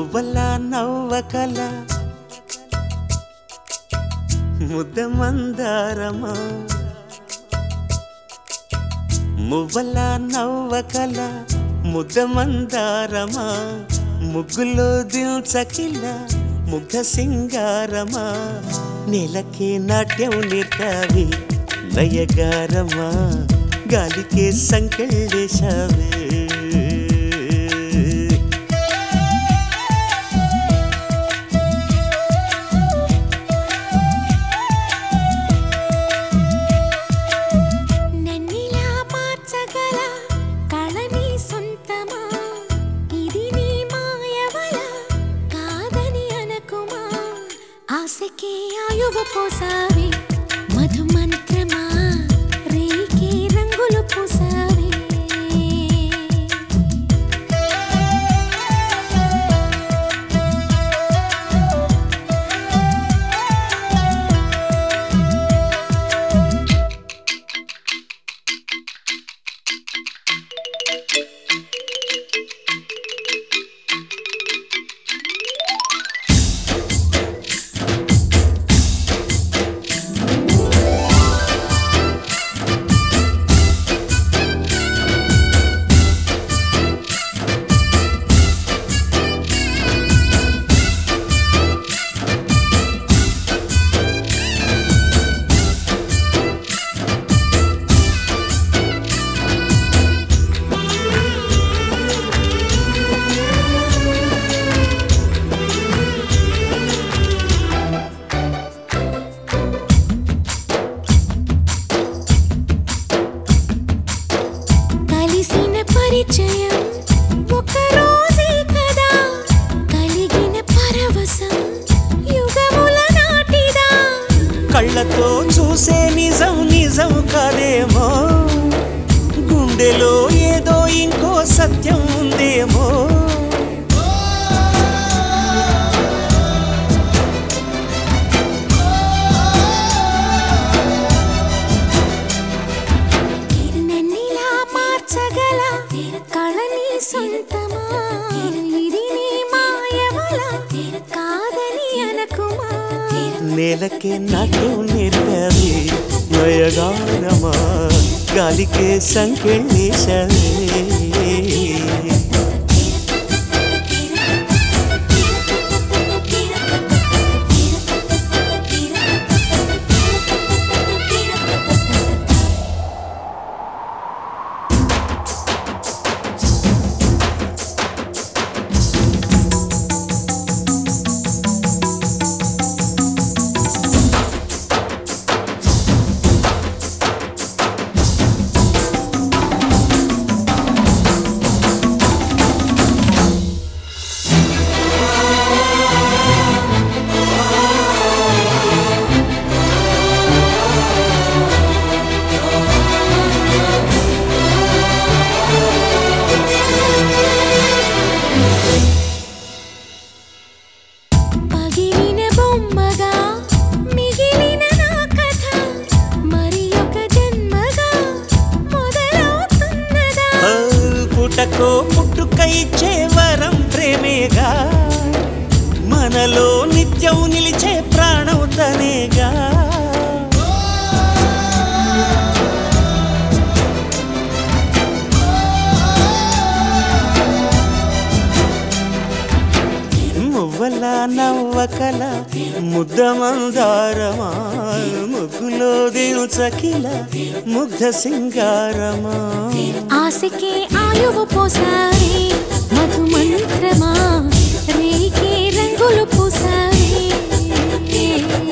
మువ్వల నవ్వకల ముద్ద మందారమా మువ్వల నవ్వకల ముద్ద మందారమా ముగ్గులో దిల్చకిల ముగ్ధ సింగారమా నేలకే నాట్యం నేర్తావి నయగారమా గాలికే సంకెళ్ళేశావే ఆశకే ఆయువు పోసావే మధు మంత్రమా రేకే రంగులు పోసావే పరిచయం ఒక రోజే కదా కలిగిన పరవశం యుగముల నాటిదా కళ్ళతో చూసే నిజం నిజం కాదేమో గుండెలో ఏదో ఇంకో సత్యం ఉందేమో సొంతమా ఇది నీ మాయవల కాదని అనకుమా నేలకే నాట్యం నేర్పావి నయగారమా గాలికే సంకెళ్ళేశావే పుట్టకో పుట్టుక ఇచ్చే వరం ప్రేమేగా మనలో నిత్యం నిలిచే ప్రాణం తనేగా మువ్వల నవ్వకల ముద్ద మందారమా ముగ్గులో దిల్చకిల ముగ్ధ సింగారమా ఆశకే ఆయువు పోసావే మధు మంత్రమా రేకే రంగులు పోసావే